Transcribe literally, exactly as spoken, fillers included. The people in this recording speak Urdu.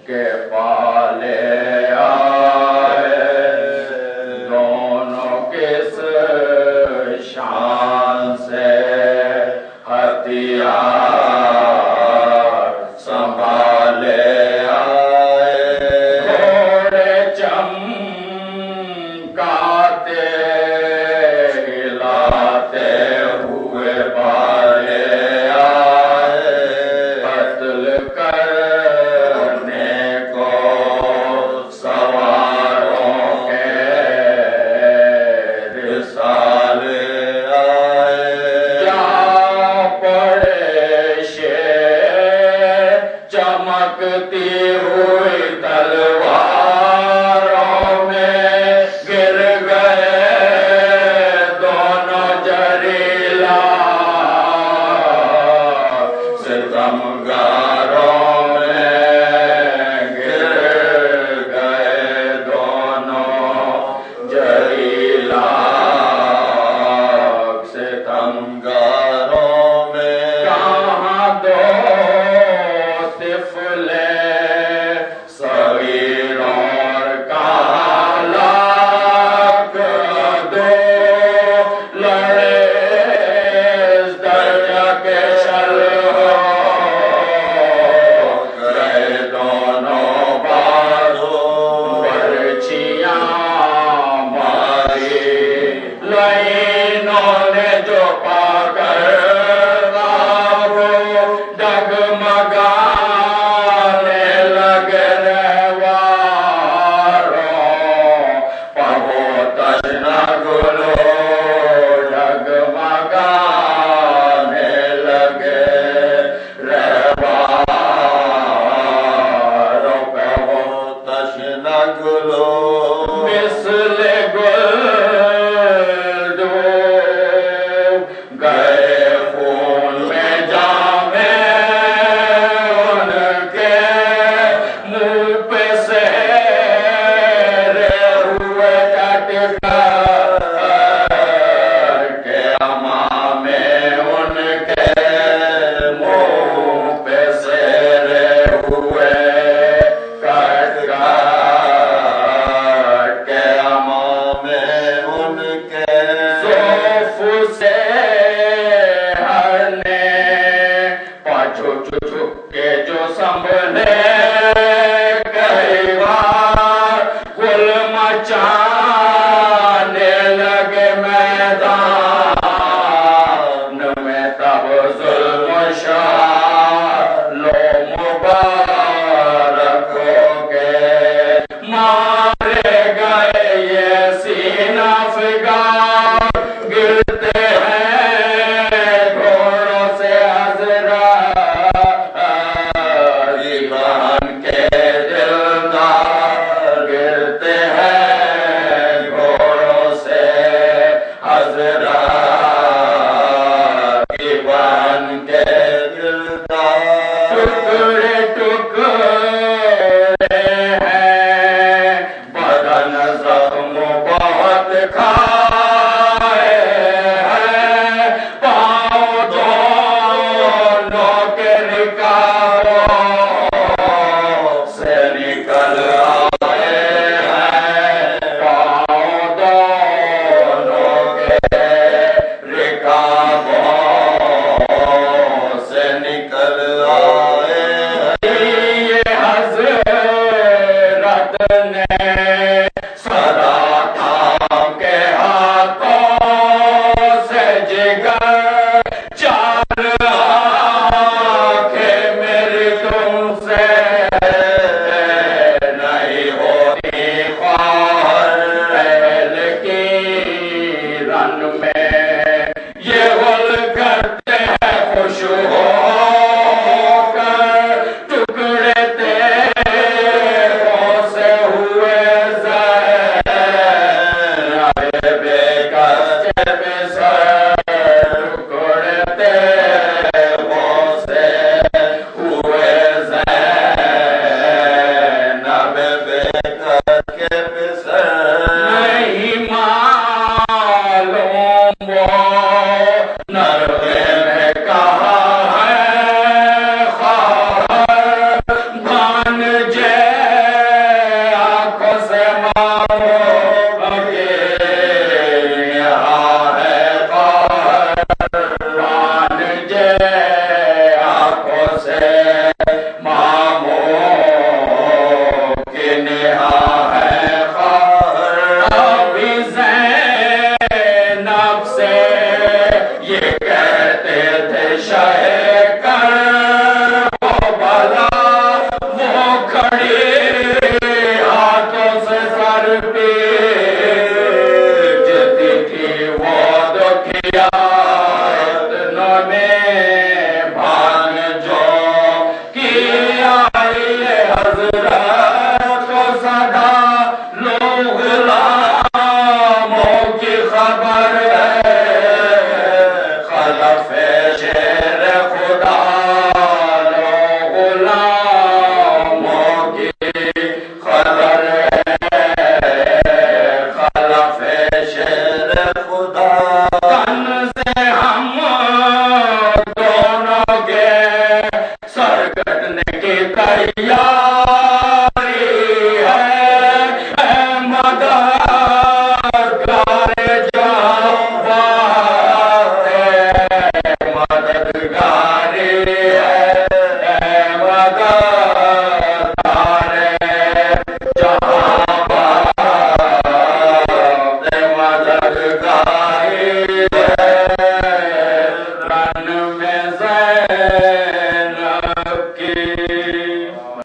کے پالے آئے دونوں کس شان سے ہتھیار سنبھالے آئے گھوڑے چمکاتے ہلاتے ہوئے بالے آئے قتل کرنے کو سواروں کے رسالے آئے جا پڑے شیر چمکتی ہوئی تلواروں میں گر گئے دونوں جریلا ستمگاروں میں گر گئے دونوں جریلا ستمگاروں میں کہاں دو طفلے صغیروں اور کہاں لاکھ دو لڑے اس درجہ کے شلہو گئے دونوں بازو برچیاں ماری لائنوں نے جو پا کر وہ ڈگمگانے لگے رہواروں پہو تشنہ گلو ڈگمگانے لگے رہواروں پہو تشنہ گلو مثل گل ڈوب گئے خون میں جامے ان کے منہ پہ سہرے ہوئے کٹ کر کے امامے ان کے منہ پہ سہرے ہوئے کٹ کر کے امامے ان کے زوف سے ہر نے پاچھو چھک کے جو سنبھلے کئی بار گل مچانے لگے میدان میں تب ظلم شالو مبارک ہو گئے مارے گئے یہ سینہ فگار گرتے ہیں گھوڑوں سے حضرت ایمان کے دلدار گرتے ہیں گھوڑوں سے حضرت ایمان کے دلدار ٹکڑے ٹکڑے ہیں بدن زخم بہت کھائے ہیں پاؤں دونوں کے رکابوں سے نکل آئے ہیں پاؤں دونوں کے رکابوں سے نکل آئے ہیں یہ حضرت نے صدا تھام کے ہاتھوں سے جگر چار آنکھیں میری تم سے کھڑی ہاتھوں سے سر پہ جتی تھی وہ دکھیات میں بھان جو کی آئی حضرت کو صدا لو غلاموں کی خبر ہے خلف شیر خدا لو غلاموں کی خبر ہے خلف شیر خدا تن سے ہم دونوں کے سر کٹنے کی تیار